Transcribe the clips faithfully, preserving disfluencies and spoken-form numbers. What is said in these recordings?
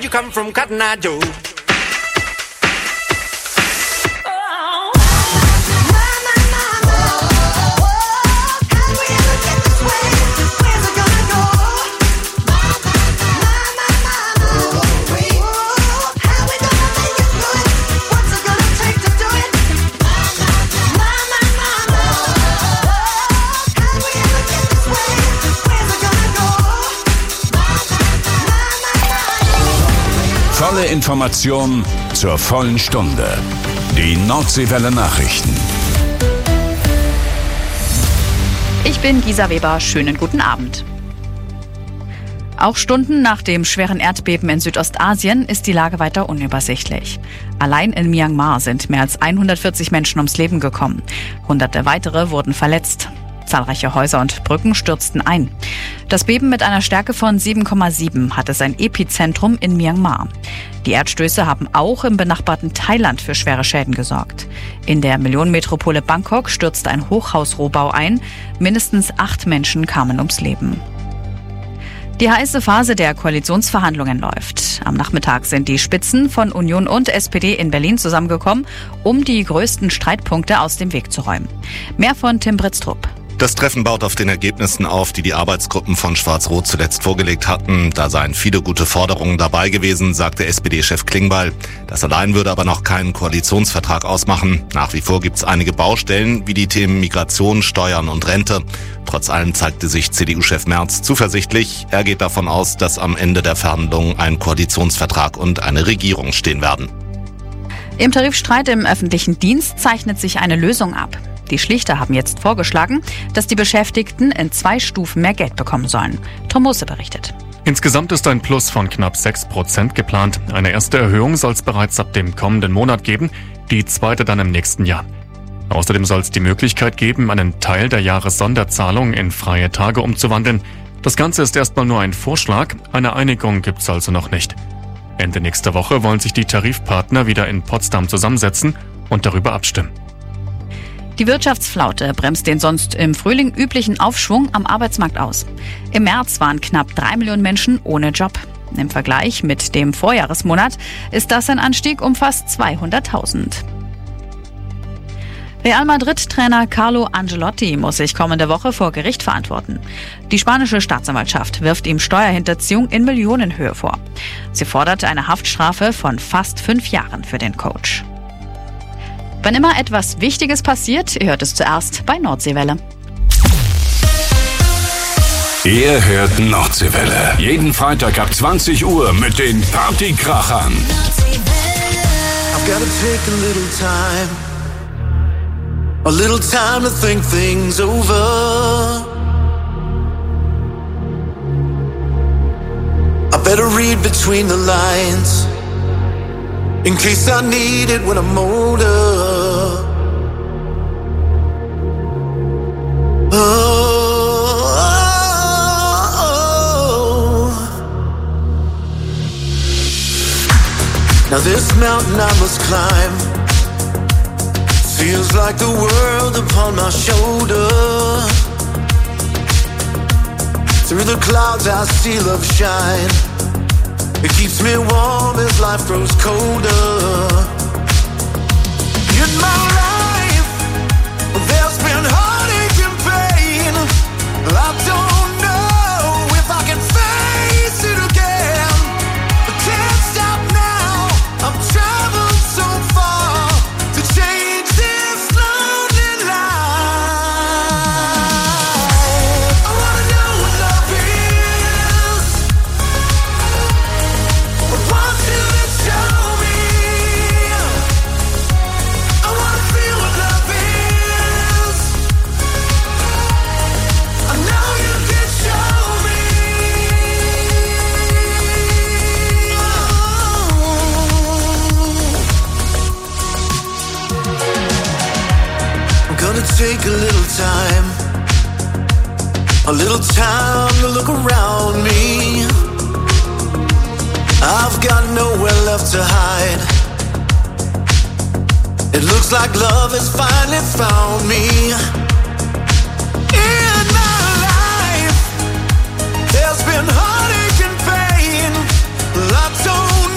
you come from, Cotton Eye Joe? Volle Information zur vollen Stunde. Die Nordseewelle Nachrichten. Ich bin Gisa Weber. Schönen guten Abend. Auch Stunden nach dem schweren Erdbeben in Südostasien ist die Lage weiter unübersichtlich. Allein in Myanmar sind mehr als hundertvierzig Menschen ums Leben gekommen. Hunderte weitere wurden verletzt. Zahlreiche Häuser und Brücken stürzten ein. Das Beben mit einer Stärke von sieben Komma sieben hatte sein Epizentrum in Myanmar. Die Erdstöße haben auch im benachbarten Thailand für schwere Schäden gesorgt. In der Millionenmetropole Bangkok stürzte ein Hochhausrohbau ein. Mindestens acht Menschen kamen ums Leben. Die heiße Phase der Koalitionsverhandlungen läuft. Am Nachmittag sind die Spitzen von Union und S P D in Berlin zusammengekommen, um die größten Streitpunkte aus dem Weg zu räumen. Mehr von Tim Britztrup. Das Treffen baut auf den Ergebnissen auf, die die Arbeitsgruppen von Schwarz-Rot zuletzt vorgelegt hatten. Da seien viele gute Forderungen dabei gewesen, sagte S P D-Chef Klingbeil. Das allein würde aber noch keinen Koalitionsvertrag ausmachen. Nach wie vor gibt es einige Baustellen, wie die Themen Migration, Steuern und Rente. Trotz allem zeigte sich C D U-Chef Merz zuversichtlich. Er geht davon aus, dass am Ende der Verhandlungen ein Koalitionsvertrag und eine Regierung stehen werden. Im Tarifstreit im öffentlichen Dienst zeichnet sich eine Lösung ab. Die Schlichter haben jetzt vorgeschlagen, dass die Beschäftigten in zwei Stufen mehr Geld bekommen sollen. Tom Mosse berichtet. Insgesamt ist ein Plus von knapp sechs Prozent geplant. Eine erste Erhöhung soll es bereits ab dem kommenden Monat geben, die zweite dann im nächsten Jahr. Außerdem soll es die Möglichkeit geben, einen Teil der Jahressonderzahlung in freie Tage umzuwandeln. Das Ganze ist erstmal nur ein Vorschlag, eine Einigung gibt es also noch nicht. Ende nächster Woche wollen sich die Tarifpartner wieder in Potsdam zusammensetzen und darüber abstimmen. Die Wirtschaftsflaute bremst den sonst im Frühling üblichen Aufschwung am Arbeitsmarkt aus. Im März waren knapp drei Millionen Menschen ohne Job. Im Vergleich mit dem Vorjahresmonat ist das ein Anstieg um fast zweihunderttausend. Real Madrid-Trainer Carlo Ancelotti muss sich kommende Woche vor Gericht verantworten. Die spanische Staatsanwaltschaft wirft ihm Steuerhinterziehung in Millionenhöhe vor. Sie fordert eine Haftstrafe von fast fünf Jahren für den Coach. Wann immer etwas Wichtiges passiert, ihr hört es zuerst bei Nordseewelle. Ihr hört Nordseewelle. Jeden Freitag ab zwanzig Uhr mit den Partykrachern. I've gotta take a little time, a little time to think things over. I better read between the lines, in case I need it when I'm older. Oh, oh, oh. Now this mountain I must climb feels like the world upon my shoulder. Through the clouds I see love shine. It keeps me warm as life grows colder. In my life, there's been heartache and pain. I don't know if I can face it again. I can't stop now. I've traveled so far to change this lonely life. I wanna know what love is. I want you to show me. I wanna feel what love is. I know you can show me. I'm gonna take a little time, a little time to look around me. I've got nowhere left to hide. It looks like love has finally found me. In my life, there's been heartache and pain. I don't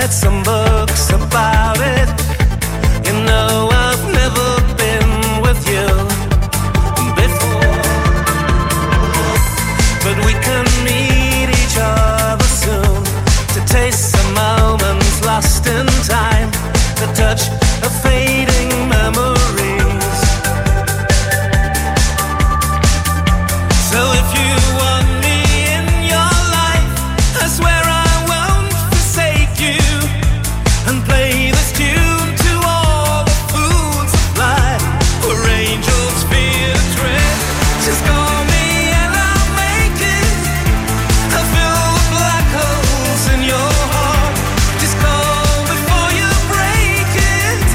read some books about it. You know I've never been with you before, but we can meet each other soon to taste some moments lost in time, the touch of fading memories. So if you want me in your life, I swear I won't forsake you and play this tune to all the fools that fly where angels fear to tread. Just call me and I'll make it. I'll fill the black holes in your heart. Just call before you break it.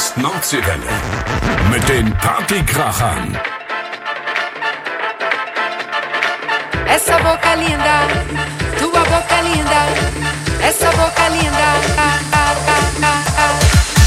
ist Nordseewelle. Mit den Partykrachern. Essa boca linda, tua boca linda, essa boca linda. Ah, ah, ah, ah, ah.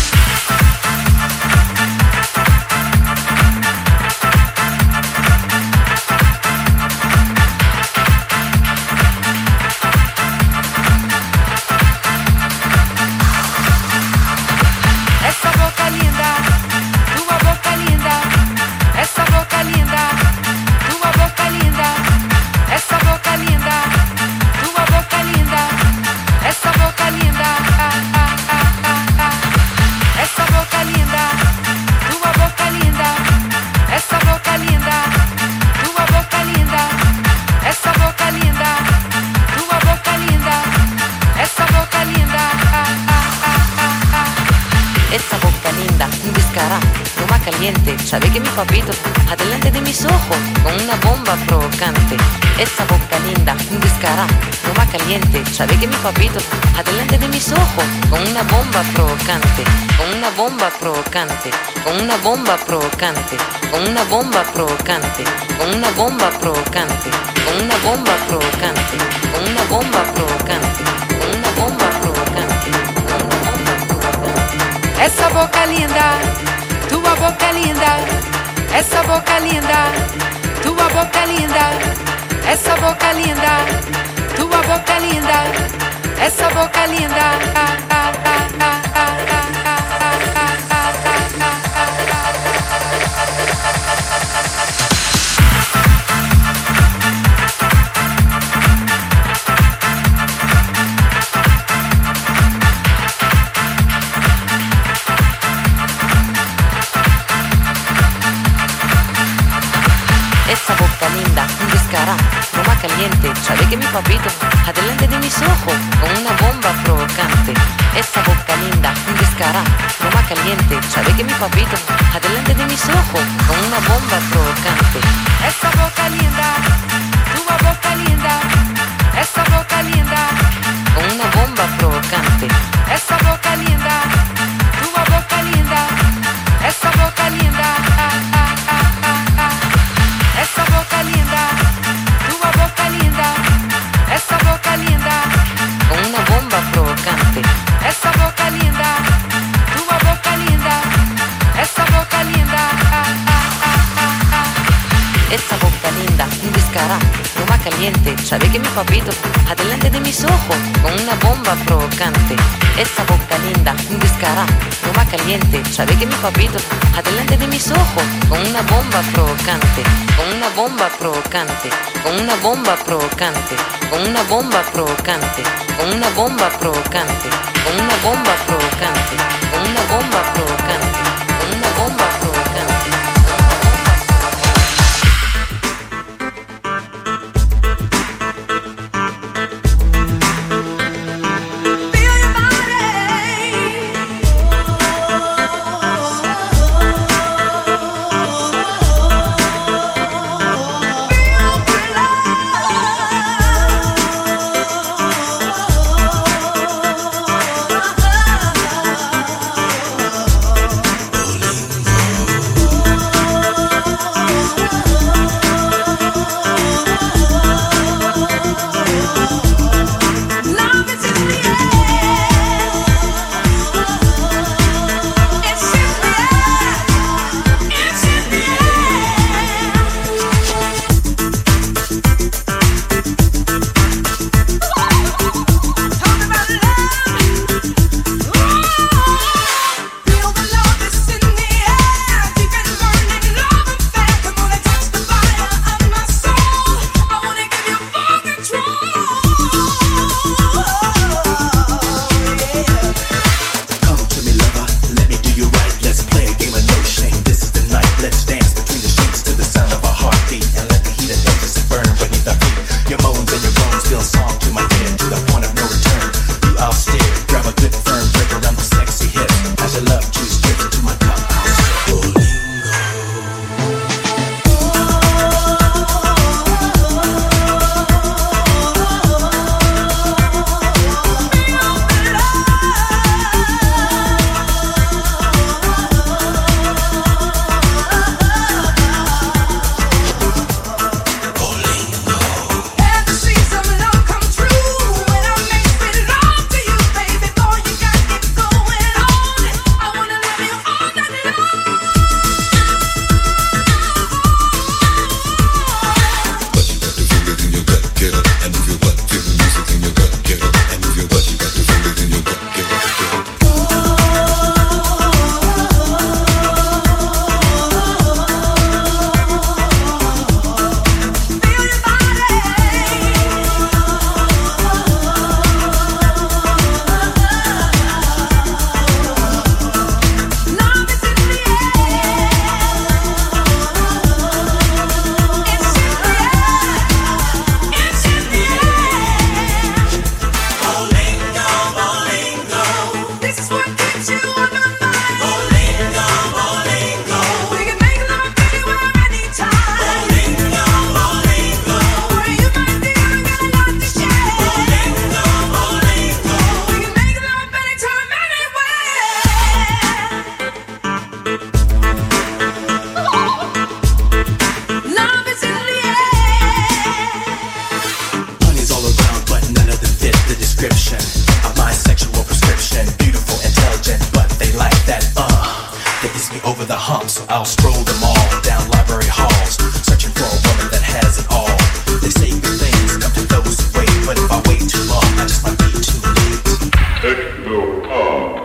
Sabe que mi papito, adelante de mis ojos, con una bomba provocante. Esa boca linda, un descarado, no más caliente. Sabe que mi papito, adelante de mis ojos, con una bomba provocante. Con una bomba provocante, con una bomba provocante, con una bomba provocante, con una bomba provocante, con una bomba provocante, con una bomba provocante, con una bomba provocante, con una bomba provocante. Essa boca linda. Tua boca linda, essa boca linda, tua boca linda, essa boca linda, tua boca linda, essa boca linda. Ah, ah, ah, ah, ah, ah, no más caliente, sabe que mi papito, adelante de mis ojos, con una bomba provocante. Esa boca linda, un descarado, no más caliente, sabe que mi papito, adelante de mis ojos, con una bomba provocante. Esa boca linda, tua boca linda, esa boca linda, con una bomba provocante. Esa boca linda, tua boca linda, esa boca linda. Ah, ah, ah, ah, ah. Esa boca linda. Boca linda, essa boca linda, con una bomba provocante. Essa boca linda, tua boca linda, essa boca linda. Ah, ah, ah, ah, ah. Esa boca linda, un descarado, no más caliente, sabe que mi papito, adelante de mis ojos, con una bomba provocante. Esa boca linda, un descarado, no más caliente, sabe que mi papito, adelante de mis ojos, con una bomba provocante, con una bomba provocante, con una bomba provocante, con una bomba provocante, con una bomba provocante, con una bomba provocante, con una bomba provocante, con una bomba provocante. Oh so I'll stroll them all down library halls, searching for a woman that has it all. They say good things come to those who wait, but if I wait too long, I just might be too late. Techno pop.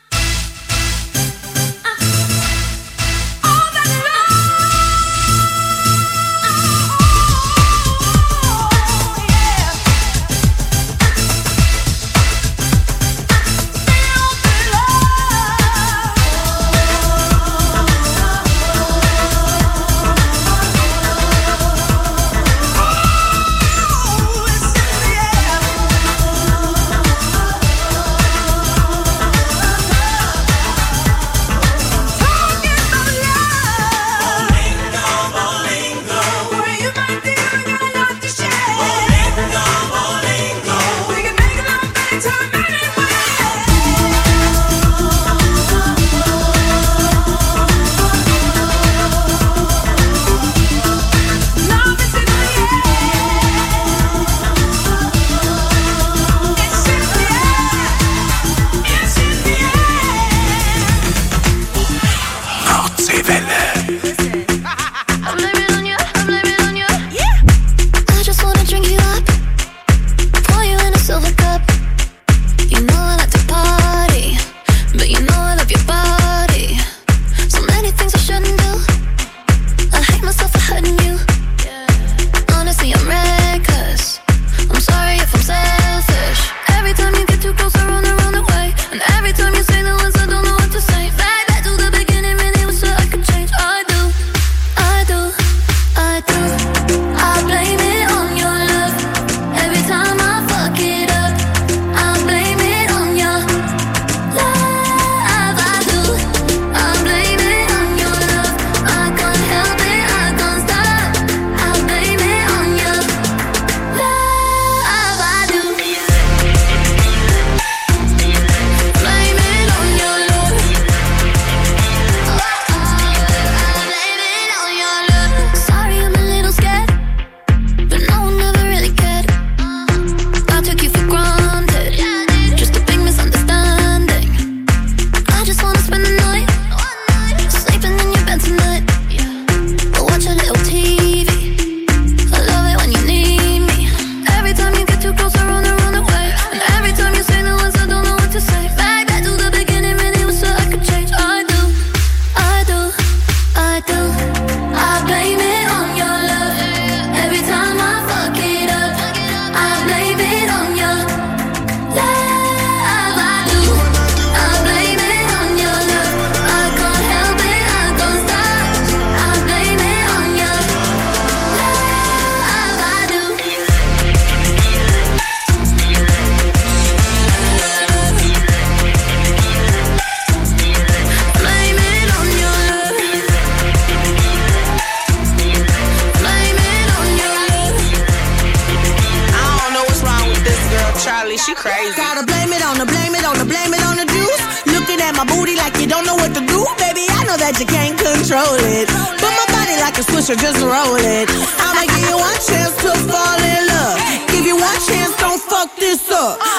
She crazy. Gotta blame it on the, blame it on the, blame it on the juice. Looking at my booty like you don't know what to do. Baby, I know that you can't control it. But my body like a swisher, just roll it. I'ma give you one chance to fall in love. Give you one chance, don't fuck this up. Uh,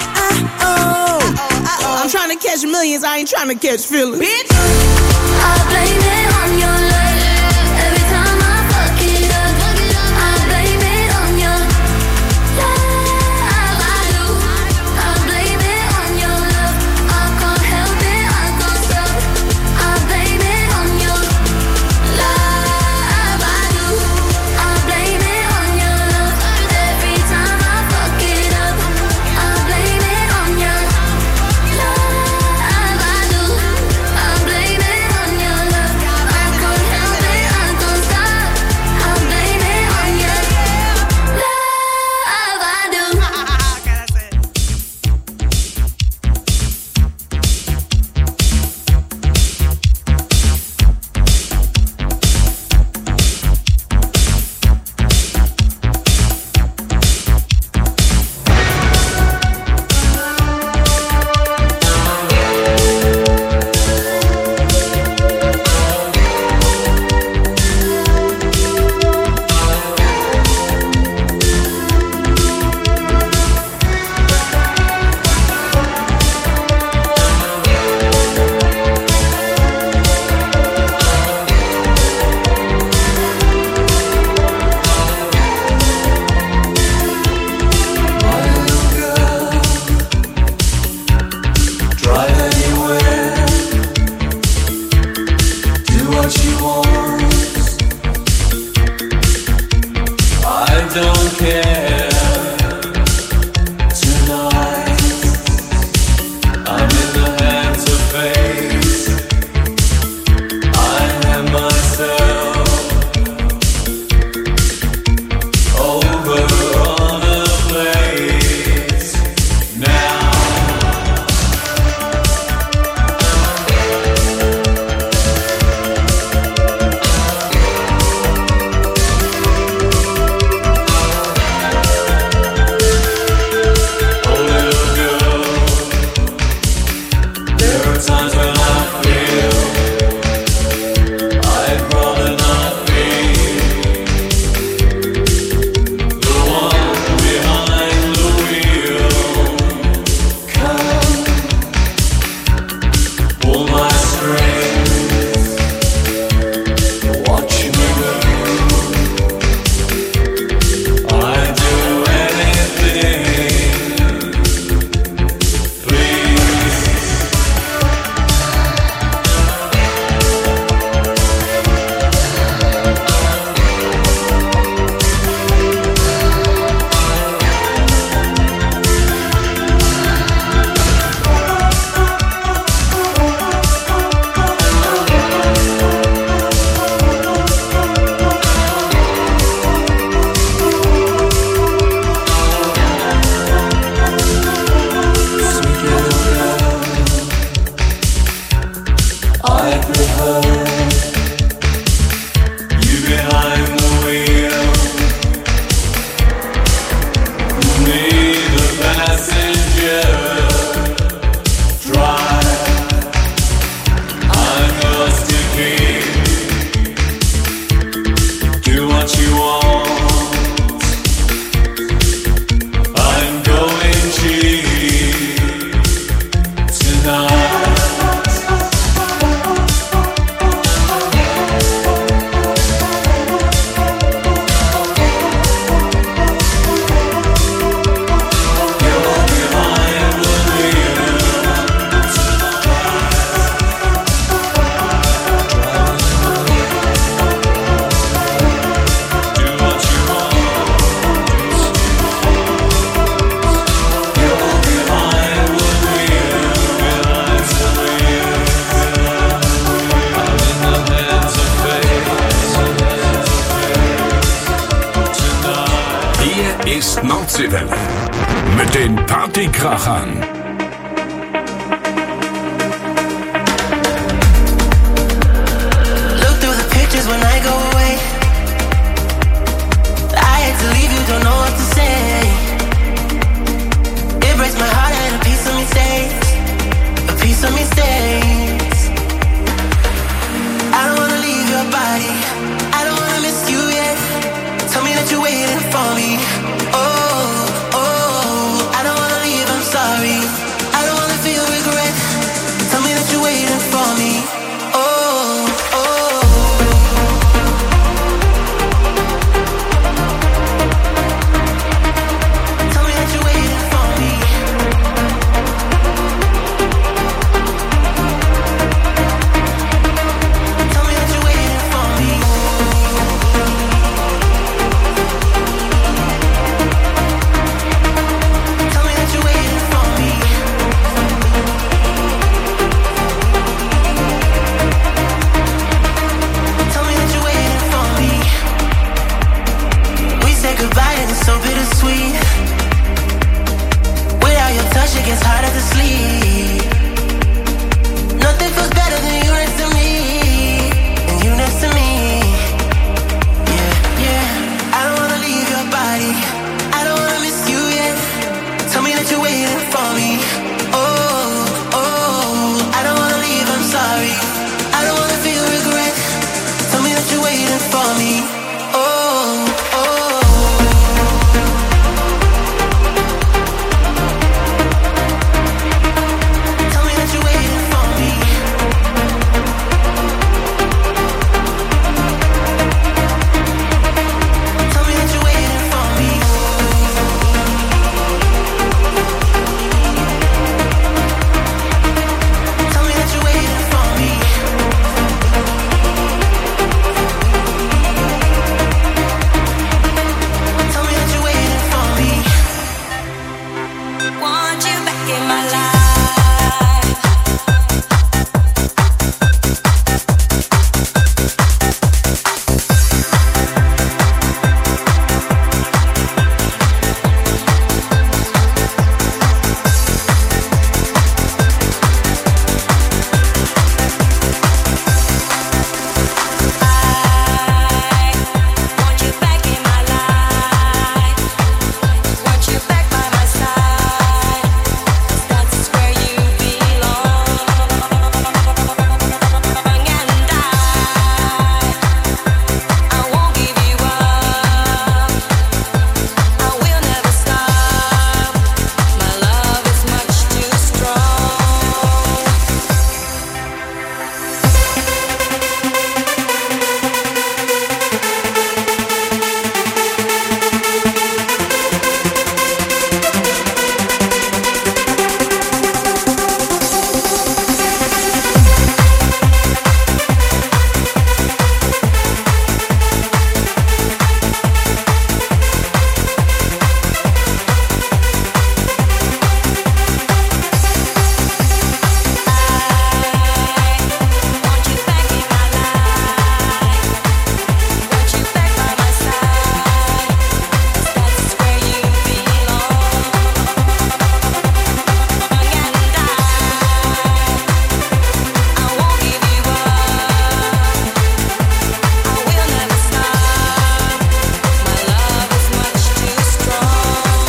uh, oh. I'm trying to catch millions, I ain't trying to catch feelings. Bitch, I blame it on your love. Every time I fuck it up, I blame it on your love. Help Hört Nordseewelle mit den Partykrachern. Look through the pictures when I go away. I hate to leave you, don't know what to say. It breaks my heart and a piece of me stays. A piece of me stays. I don't wanna leave your body. I don't wanna miss you yet. Tell me that you're waiting for me. Oh, oh, I don't wanna leave, I'm sorry. I don't wanna feel regret. Tell me that you're waiting for me. Oh, oh. Tell me that you're waiting for me. Tell me that you're waiting for me. Tell me that you're waiting for me. Tell me that you're waiting for me. We said goodbye and it's so bittersweet. Without your touch it gets harder to sleep. Nothing feels better than you next to me. And you next to me. Yeah, yeah. I don't wanna leave your body. I don't wanna miss you yet. Tell me that you're waiting for me. Oh, oh. I don't wanna leave, I'm sorry. I don't wanna feel regret. Tell me that you're waiting for me. Oh, oh. Tell me that you're waiting for me. Tell me that you're waiting for me. Tell me that you're waiting for me. Tell me that you're waiting for me. Want you back in my life. Want you back in my life. Want you back by my side. 'Cause that's where you belong. And I, I won't give you up. I will never stop. My love is much too strong. Want you back in my life. Want you back by my side. 'Cause that's where you belong. And I, I won't give you up. I will never stop. My love is much too strong.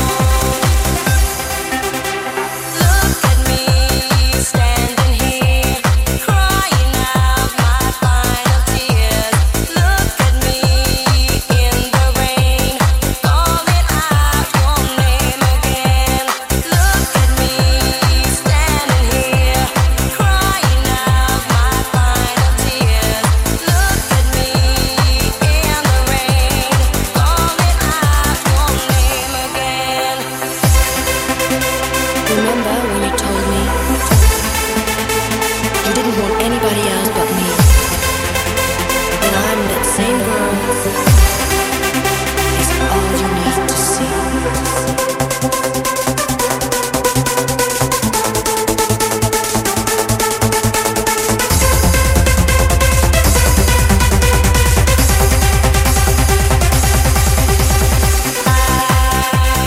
Look at me standing here, crying out my final tears. Look at me in the rain, calling out your name again. Look at me standing here, crying out my final tears. Look at me in the rain, calling out your name again. Remember when you told me you didn't want anybody else but me? And I'm that same girl. Is all you need to see. I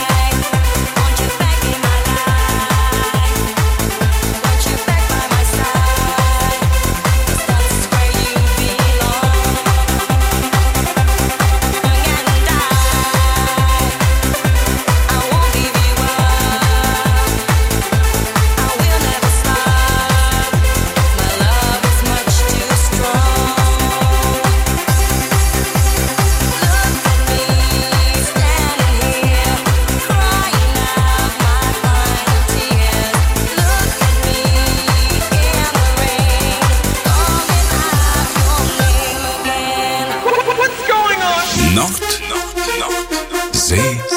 Nord, See,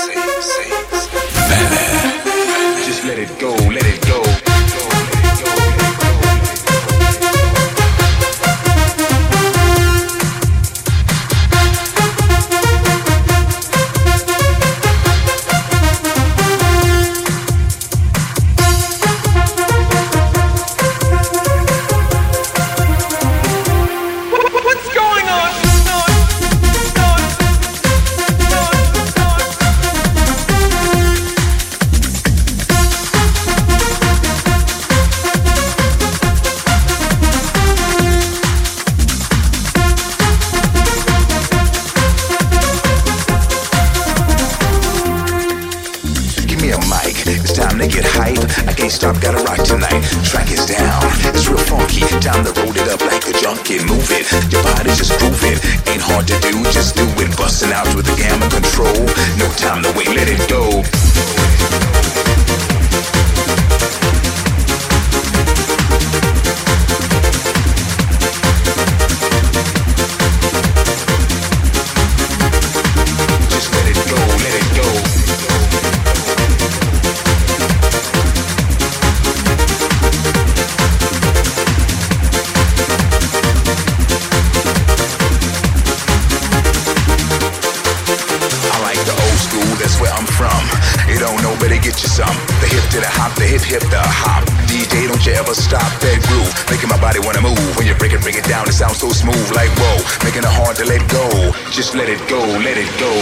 Welle. Just let it go, let it go. Stop, gotta rock tonight. Track is down, it's real funky. Time to roll it up like a junkie. Move it, your body just groove it. Ain't hard to do, just do it. Busting out with the gamma control. No time to wait, let it go. Just let it go, let it go. Get you some. The hip to the hop, the hip hip the hop. D J, don't you ever stop that groove. Making my body wanna move. When you break it, bring it down, it sounds so smooth like whoa. Making it hard to let go. Just let it go, let it go.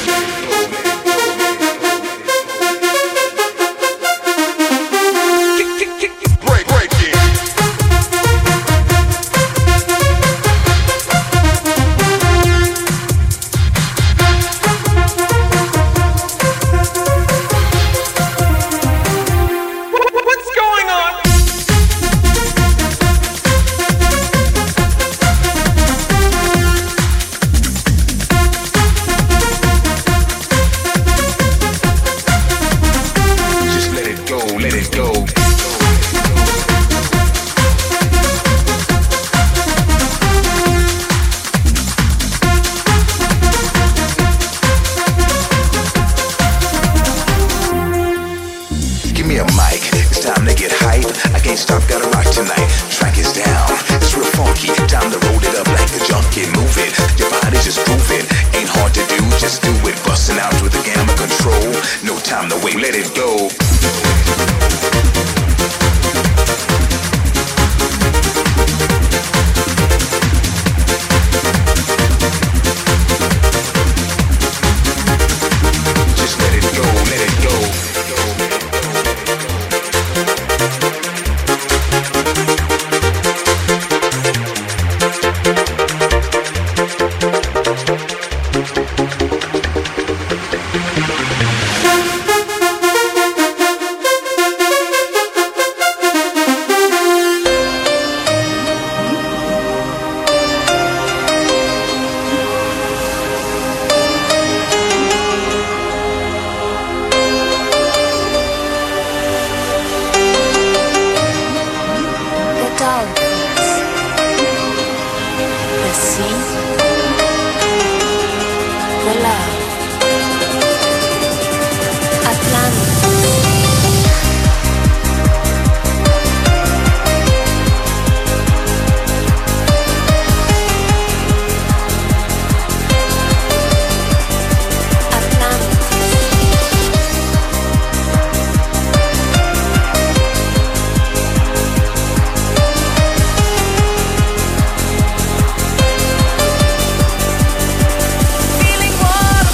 Feeling warm.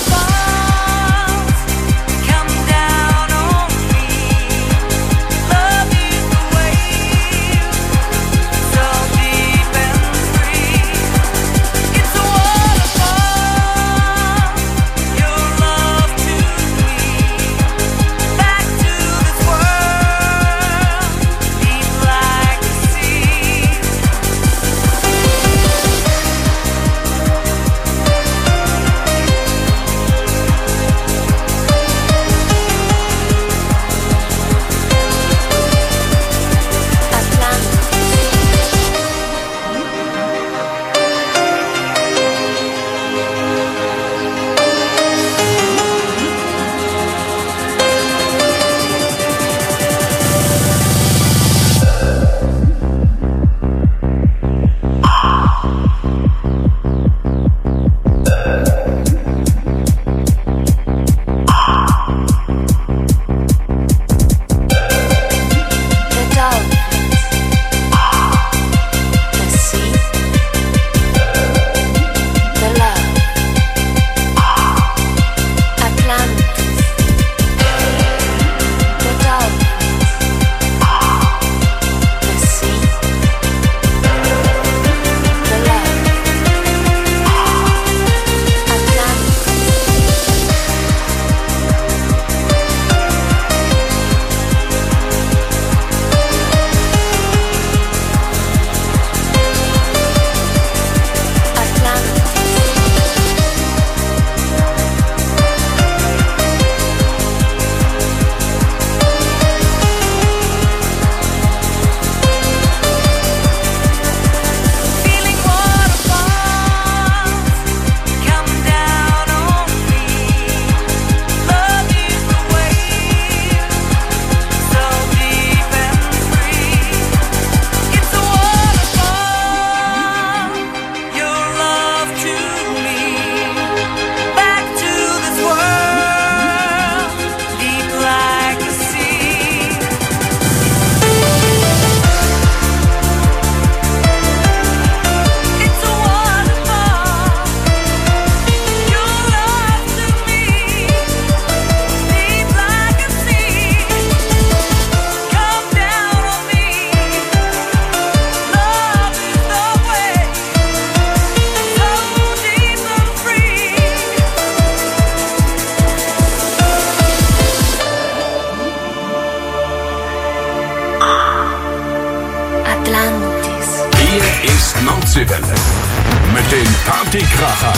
Partykrachern.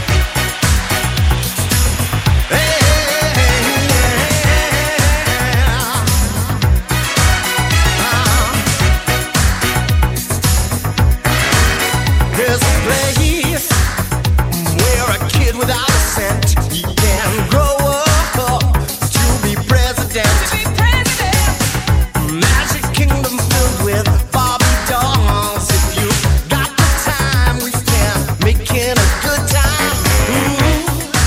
There's a place where a kid without a cent, he can grow up to be president. Magic kingdom filled with Barbie dolls. If you got the time, we can make it a good time. Ooh.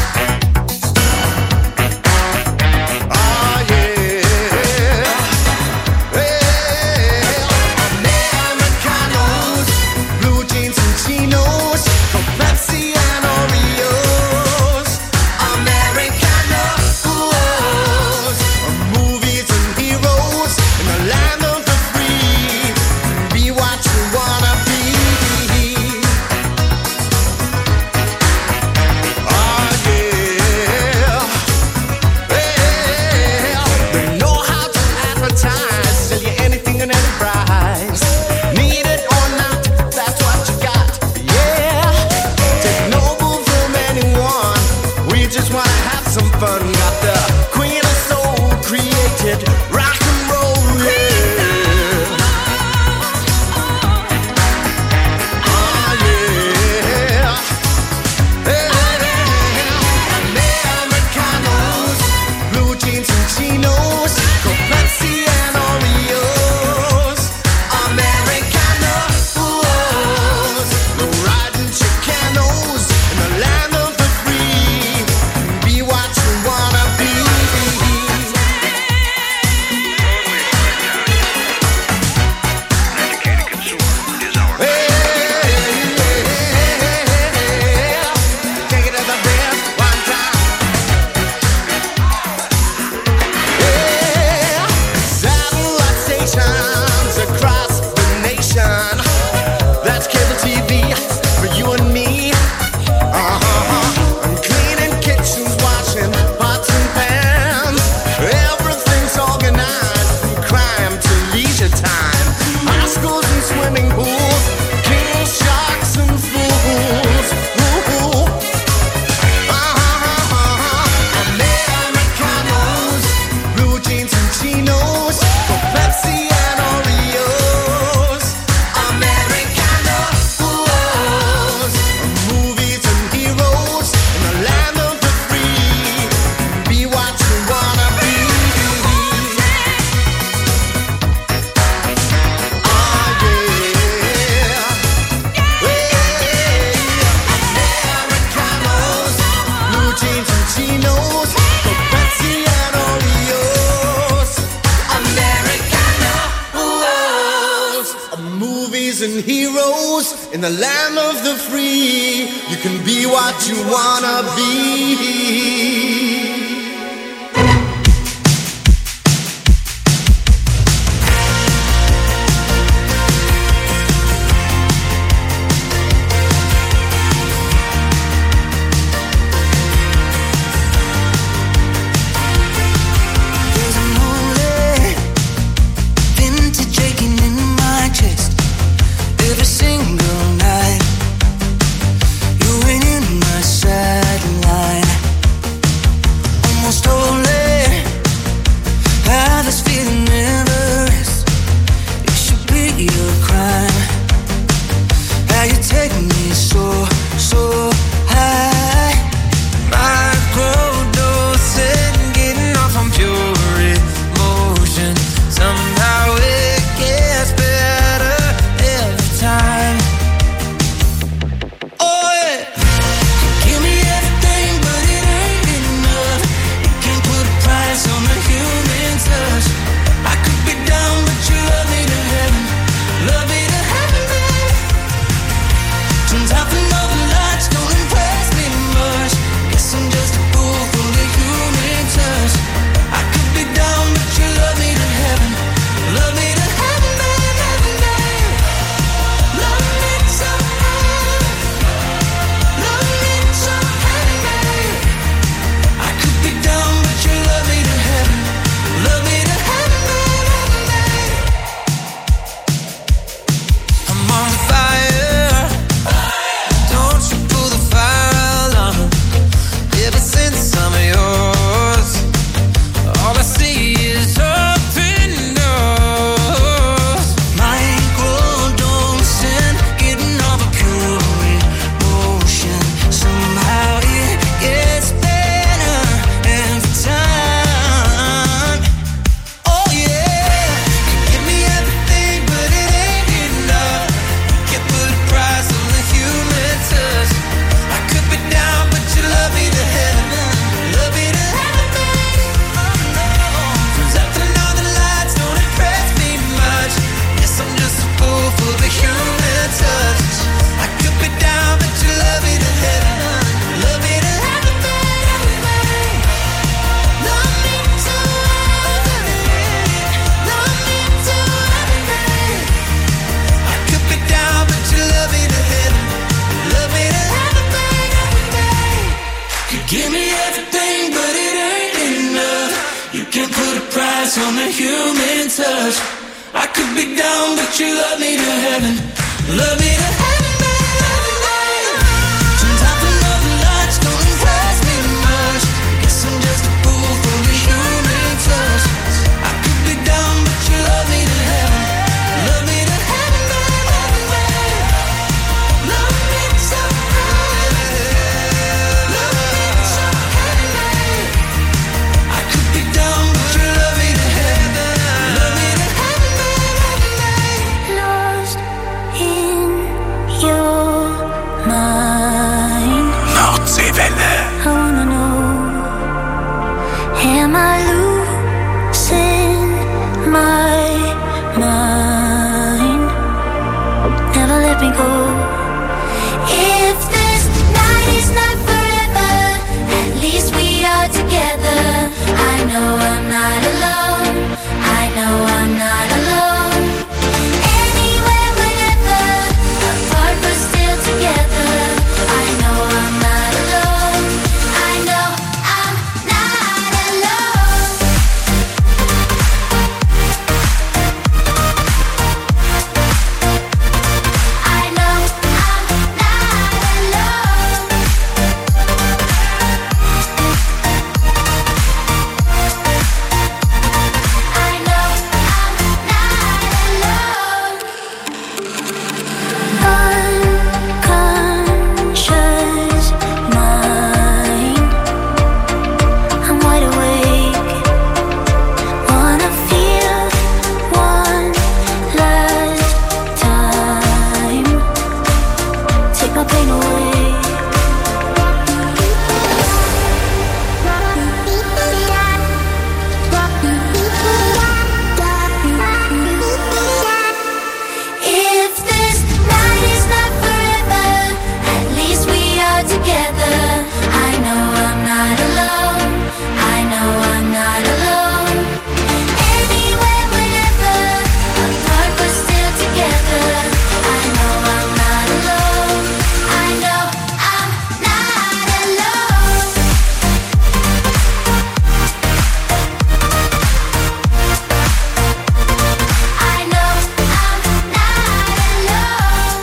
Oh yeah. Well, Americanos, blue jeans and chinos, from Pepsi and Oreos. Americanos, movies and heroes in the land of the free. Be what you wanna be. Oh yeah. Well, they know how to advertise, sell you anything and any price. Need it or not, that's what you got. Yeah, take noble from anyone. We just wanna have some fun. Got the queen of soul created rock and roll. Yeah. Oh yeah. Americanos, blue jeans and chinos, Coke, Pepsi and Oreos. Americanos, no riding Chicanos in the land of the free. Be what you wanna be. Take it to the best one time. Yeah, satellite stations across the nation. That's cable T V for you and me. Uh-huh. I'm cleaning kitchens, washing pots and pans. Everything's organized from crime to leisure time. High schools and swimming pools, kings, sharks and fools. Ooh. Uh-huh. Americanos, blue jeans and chinos, Coke, Pepsi and Oreos. Americanos, movies and heroes in the land of the free. Be what you wanna be. Oh yeah. Americanos, blue jeans and chinos, Coke, Pepsi and Oreos. Americanos, movies and heroes in the land of the free. You can be what you wanna be. There's a moonlit vintage aching in my chest every single night. You ain't in my sideline. could give me everything, but it ain't enough. You can't put a price on the human touch. I could be down, but you love me to heaven. Love me to heaven, baby. Sometimes I love the lights don't impress me much. Guess I'm just a fool for the human touch. I could be down, but you love me to heaven. Love me to heaven, baby. Love me so heaven. Love me so heaven. I could be down, but you love me to heaven. Love me to heaven, baby. Lost in your mind. Nordseewelle. I wanna know, am I losing my mind? Never let me go. If this night is not forever, at least we are together. I know I'm not alone. I know I'm not alone. Anywhere, whenever, apart but still together. I know I'm not alone. I know I'm not alone. I know I'm not alone. I know I'm not alone. Unconscious mind, I'm wide awake. Wanna feel one last time. Take my pain away. If this night is not forever, at least we are together. I know I'm not alone. I know I'm not alone. Anywhere, whenever, apart but still together. I know I'm not alone. I know I'm not alone. I know I'm not alone.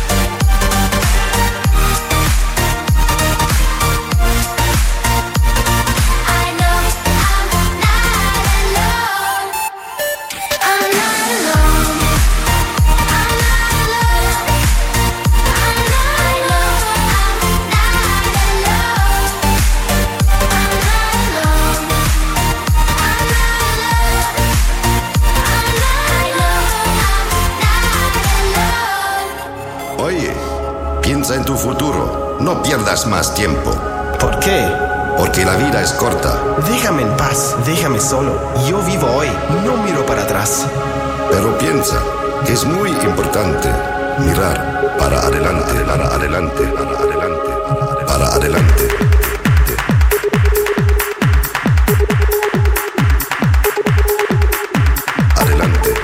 I know I'm not alone. I'm not alone. I'm not alone. I'm not alone. I'm not alone. I'm not alone. I'm not alone. Oye, piensa en tu futuro. No pierdas más tiempo. ¿Por qué? Porque la vida es corta. Déjame en paz, déjame solo. Yo vivo hoy, no miro para atrás. Pero piensa que es muy importante mirar para adelante, para adelante, para adelante, para adelante. Adelante.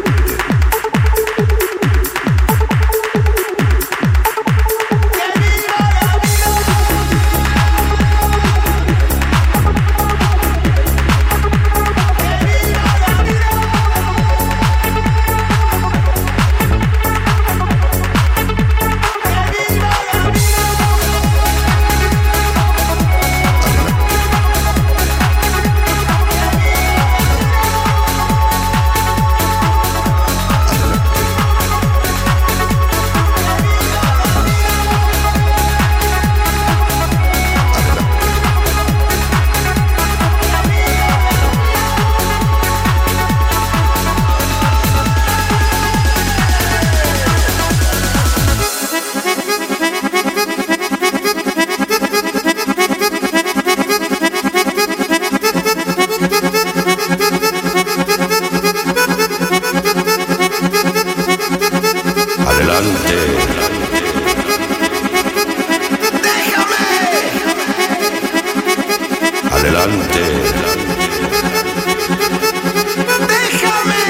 Adelante. Déjame.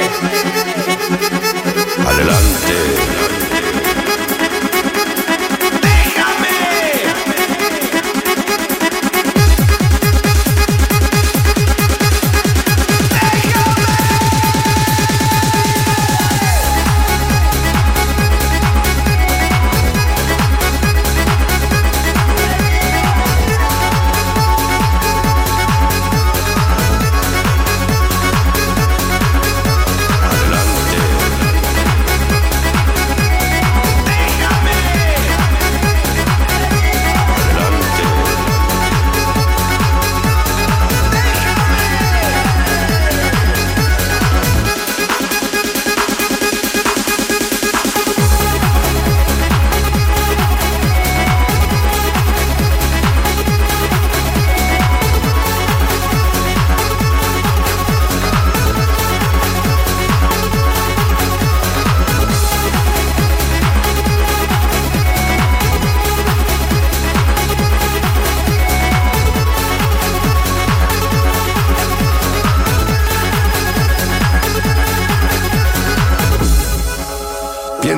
Adelante. Déjame.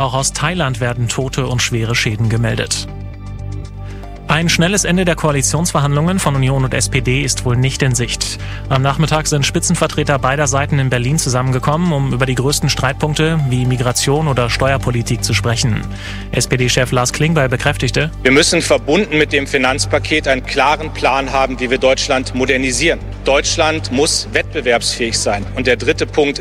Auch aus Thailand werden Tote und schwere Schäden gemeldet. Ein schnelles Ende der Koalitionsverhandlungen von Union und S P D ist wohl nicht in Sicht. Am Nachmittag sind Spitzenvertreter beider Seiten in Berlin zusammengekommen, um über die größten Streitpunkte wie Migration oder Steuerpolitik zu sprechen. S P D-Chef Lars Klingbeil bekräftigte: Wir müssen verbunden mit dem Finanzpaket einen klaren Plan haben, wie wir Deutschland modernisieren. Deutschland muss wettbewerbsfähig sein. Und der dritte Punkt